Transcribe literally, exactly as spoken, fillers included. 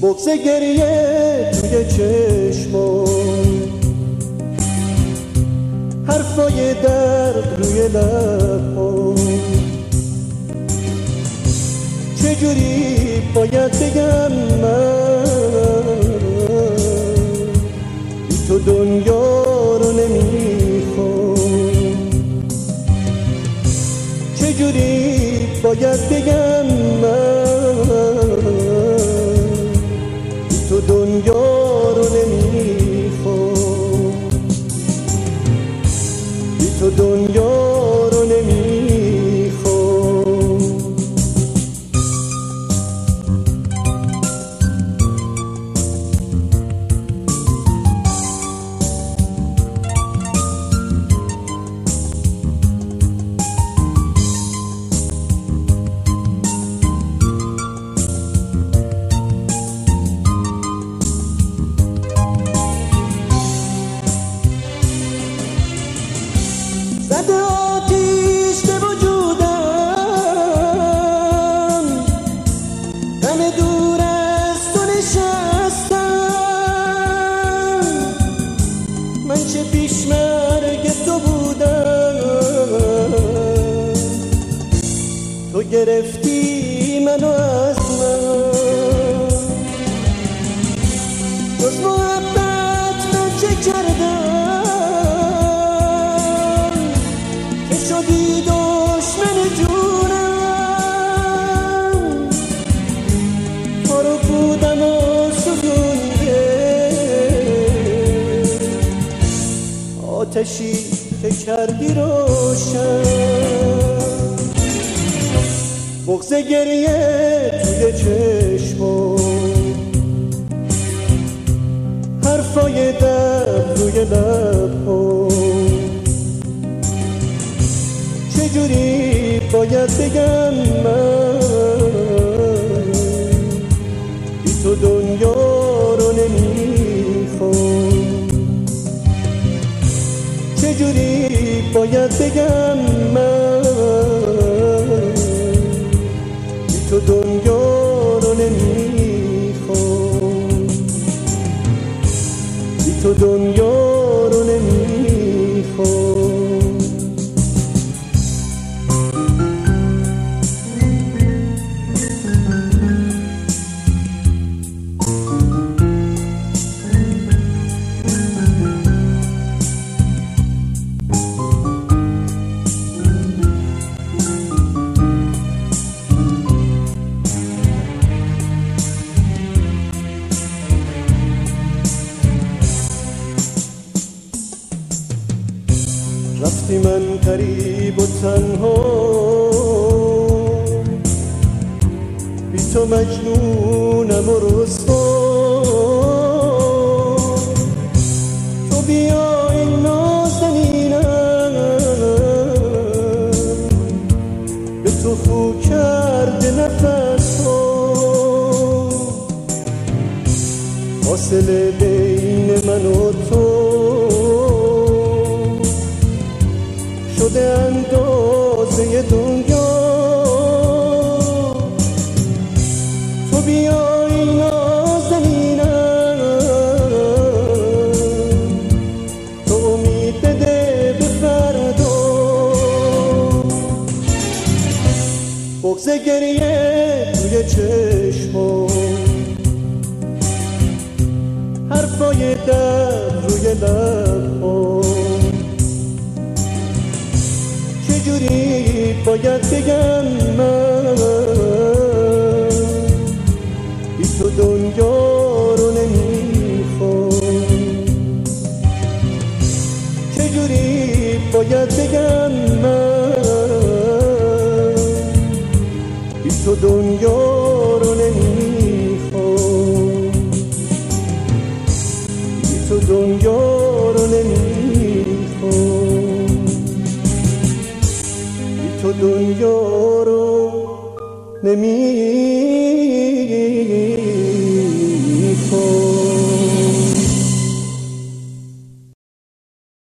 بغض گریه توی چشمام، حرفای درد روی لبام، چجوری باید بگم من بی تو دنیا رو نمیخوام، چجوری باید بگم من بی تو دنیا رو نمیخوام، بی تو دنیا رو نمیخوام. زده آتیش به وجودم، غم دور از تو نشستم، من چه پیشمرگ تو بودم، تو گرفتی منو از من، جز محبت من چه کردم شدی دشمن جونم، تو رو بودم و سوزونده آتشی که کردی روشن، بغض گریه توی چشمام، حرفای درد روی لبام، چجوری باید بگم من بی تو دنیا رو نمیخوام، چجوری باید بگم من بی تو دنیا رو نمیخوام، بی تو دنیا رو نمیخوام. رفتی من غریب و تنها، بی تو مجنونم و رسوا، تو بیا این نازنینم به تو خو کرده نفس ها، فاصله بین من و تو شده اندازه دنیا، تو بیای نازنینم تو امید بده به فردا، بغض گریه توی چشمام، حرفای درد روی لبام، چجوری باید بگم من بی تو دنیا رو نمیخوام، چجوری باید بگم من بی تو دنیا رو نمیخوام، بی تو دنیا رو نمیخوام، تو دنیا رو نمی